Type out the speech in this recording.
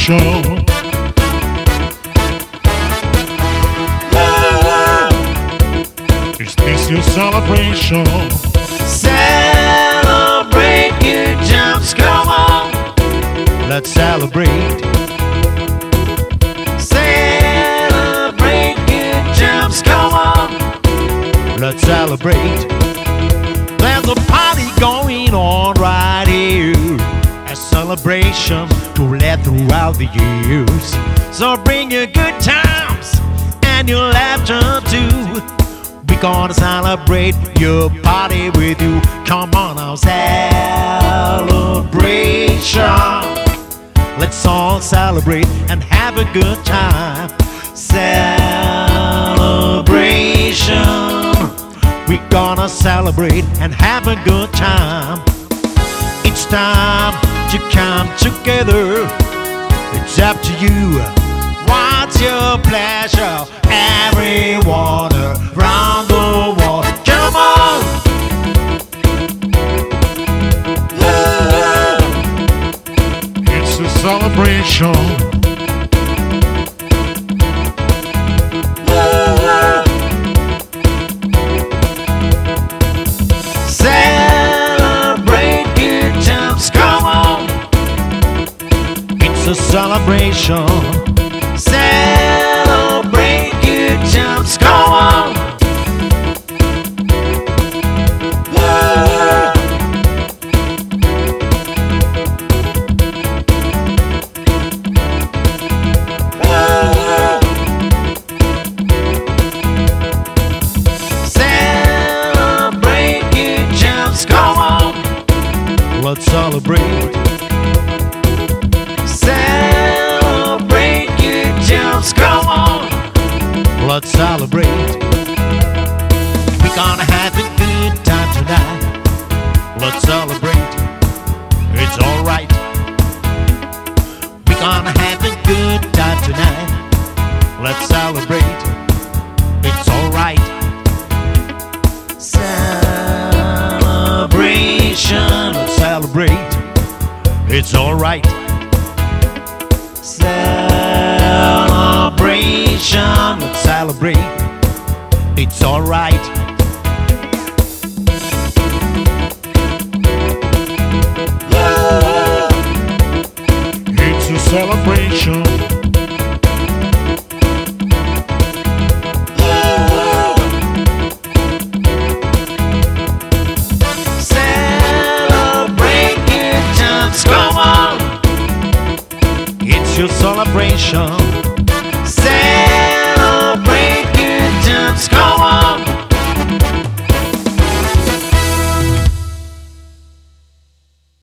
celebration. Is this your celebration? Celebrate your jumps, come on. Let's celebrate. Celebrate your jumps, come on. Let's celebrate. There's a party going on right here, a celebration to last throughout the years. So bring your good times and your laughter too. We're gonna celebrate your party with you. Come on now, celebration. Let's all celebrate and have a good time. Celebration. We're gonna celebrate and have a good time. It's time to come together. It's up to you. What's your pleasure? Everyone around the world, come on! It's a celebration. Celebrate your jumps, come on. It's a celebration. Celebrate your jumps, come on. Celebrate your jumps, come on. Let's celebrate. Celebrate your jumps, come on. Let's celebrate. We're gonna have a good time tonight. Let's celebrate. It's alright. We're gonna have a good time tonight. Let's celebrate. It's alright. Celebration. Let's celebrate. It's alright. Celebration. Let's celebrate. It's alright. It's a celebration. Celebrate your jumps, come on. It's your celebration.